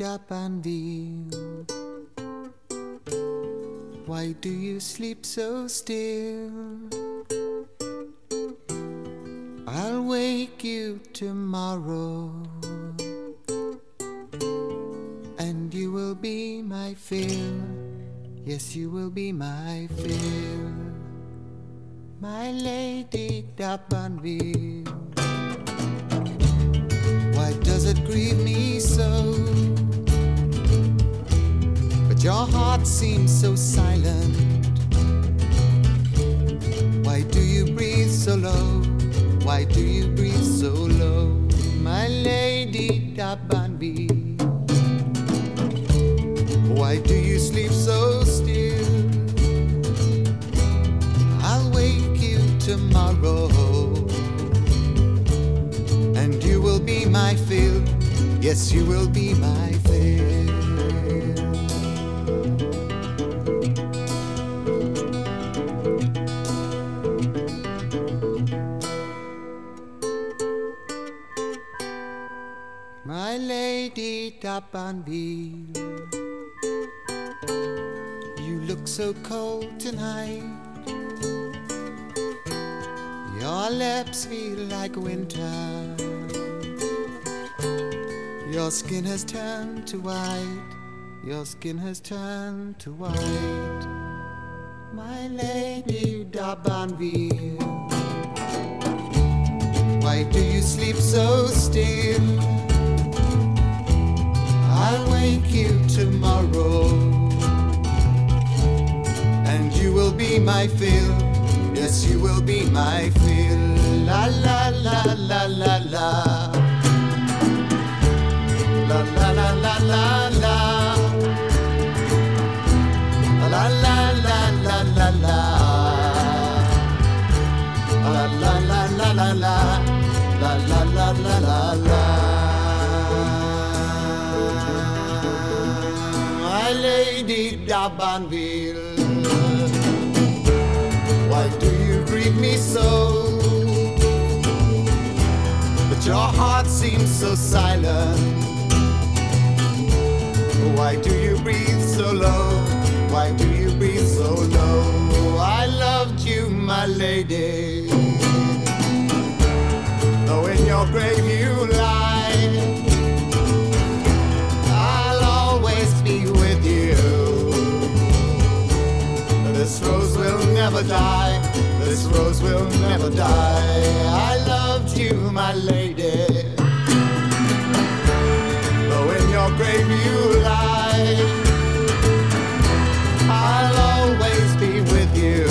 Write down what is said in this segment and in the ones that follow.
D'Abanville. Why do you sleep so still? I'll wake you tomorrow, and you will be my fill. Yes, you will be my fill, my lady D'Abanville. Why does it grieve me so? But your heart seems so silent. Why do you breathe so low? Why do you breathe so low, my lady D'Abanville? Why do you sleep so still? I'll wake you tomorrow, and you will be my fill. Yes, you will be my fill. My lady D'Abanville, you look so cold tonight. Your lips feel like winter. Your skin has turned to white. Your skin has turned to white, my lady D'Abanville. Why do you sleep so still? I'll wake you tomorrow, and you will be my fill. Yes, you will be my fill. La la la la la la. La la la la la la. La la la la la la. La la la la la la. La la la la la la. My lady D'Abanville, why do you grieve me so? But your heart seems so silent. Why do you breathe so low? Why do you breathe so low? I loved you, my lady, though in your grave you lie, I'll always be with you. This rose will never die. This rose will never die. I loved you, my lady, though in your grave you lie, I'll always be with you.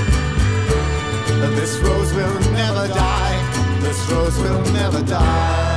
This rose will never die. This rose will never die.